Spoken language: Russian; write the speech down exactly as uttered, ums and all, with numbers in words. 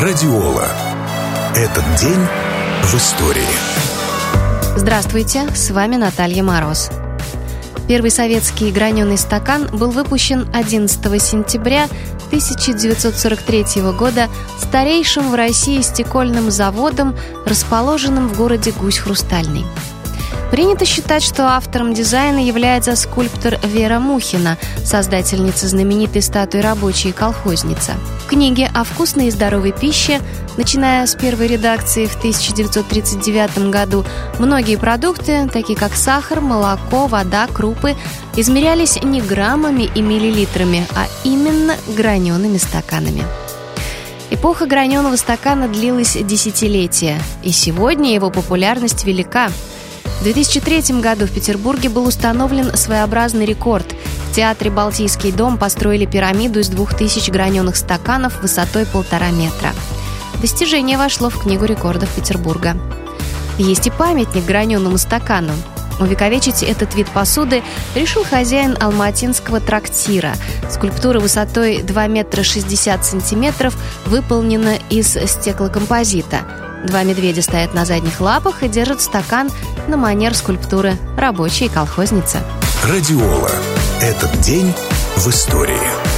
Радиола. Этот день в истории. Здравствуйте, с вами Наталья Мороз. Первый советский граненый стакан был выпущен одиннадцатого сентября тысяча девятьсот сорок третьего года старейшим в России стекольным заводом, расположенным в городе Гусь-Хрустальный. Принято считать, что автором дизайна является скульптор Вера Мухина, создательница знаменитой статуи «Рабочая и колхозница». В книге о вкусной и здоровой пище, начиная с первой редакции в тысяча девятьсот тридцать девятом году, многие продукты, такие как сахар, молоко, вода, крупы, измерялись не граммами и миллилитрами, а именно гранеными стаканами. Эпоха граненого стакана длилась десятилетия, и сегодня его популярность велика. В две тысячи третьем году в Петербурге был установлен своеобразный рекорд. В театре «Балтийский дом» построили пирамиду из двух тысяч граненых стаканов высотой полтора метра. Достижение вошло в Книгу рекордов Петербурга. Есть и памятник граненому стакану. Увековечить этот вид посуды решил хозяин алматинского трактира. Скульптура высотой два метра шестьдесят сантиметров выполнена из стеклокомпозита. Два медведя стоят на задних лапах и держат стакан на манер скульптуры «Рабочая и колхозница». Радиола. Этот день в истории.